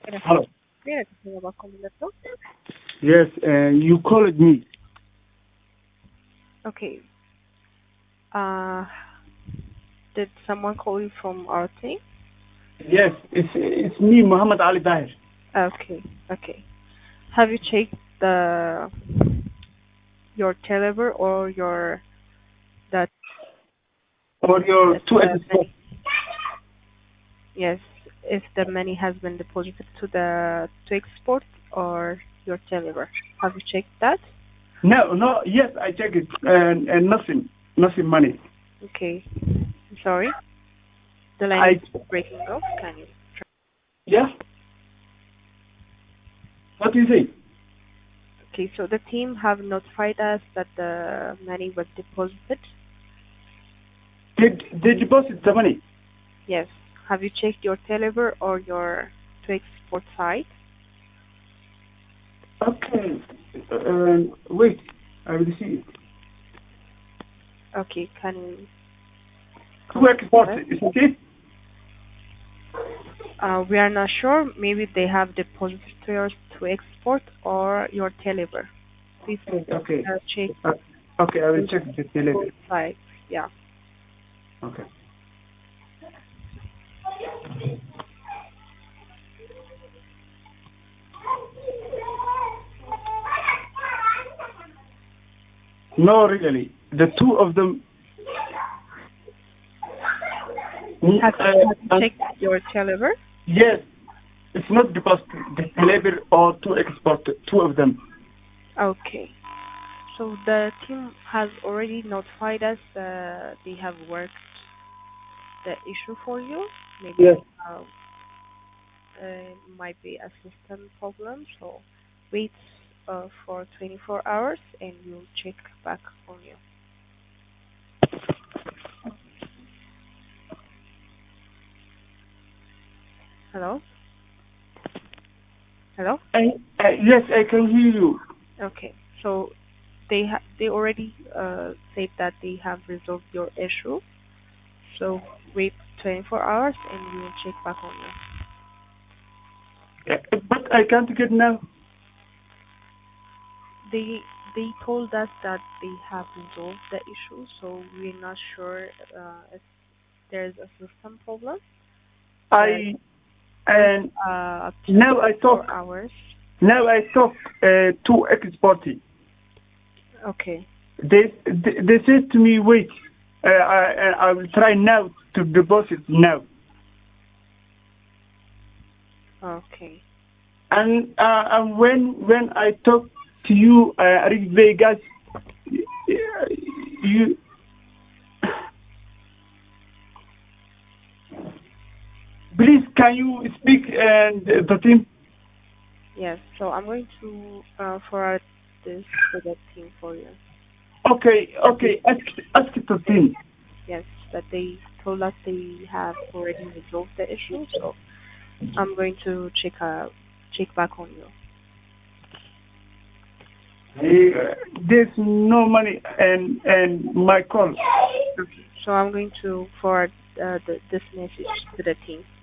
Good Hello. afternoon. Welcome to the show. Yes, you called me. Okay. Uh, did someone call you from our team? Yes, it's me, Muhammad Ali Dahir. Okay. Okay. Have you checked the your Telever or your that For your if two the episodes. money? Yes, if the money has been deposited to the to export or your Telever. Have you checked that? No, yes, I checked it, and nothing money. Okay. I'm sorry. The line I, is breaking off. Can you try? yeah, what do you say? Okay, so the team have notified us that the money was deposited. They deposit the money. Yes. Have you checked your Telever or your to export site? Okay, wait, I will see it. Okay, can you Two confirm export, that? is it? We are not sure. Maybe they have deposited to your to export or your Telever. Please Okay, check uh, okay, I will both check the delivery. sites. Yeah. Okay. No, really, the two of them. Have you Uh, checked your Telever? yes, it's not deposit, the delivery or to export, two of them. Okay. So the team has already notified us they have worked the issue for you. Maybe Yes. might be a system problem. So wait for 24 hours and we'll check back on you. Hello? Hello? Yes, I can hear you. Okay. So they already said that they have resolved your issue. So wait 24 hours and we will check back on you. But I can't get now. They they told us that they have resolved the issue, so we're not sure if there's a system problem. But I wait and up to now I 4 talk. hours. Now I talk to exporting. Okay. They said to me, wait. I will try now to deposit now. Okay. And when I talk to you, Rick Vegas, you please can you speak and the team? Yes. So I'm going to forward this to the team for you. Okay. Ask the team. Yes, that they told us they have already resolved the issue. So I'm going to check back on you. There's no money and my call. Okay. So I'm going to forward this message to the team.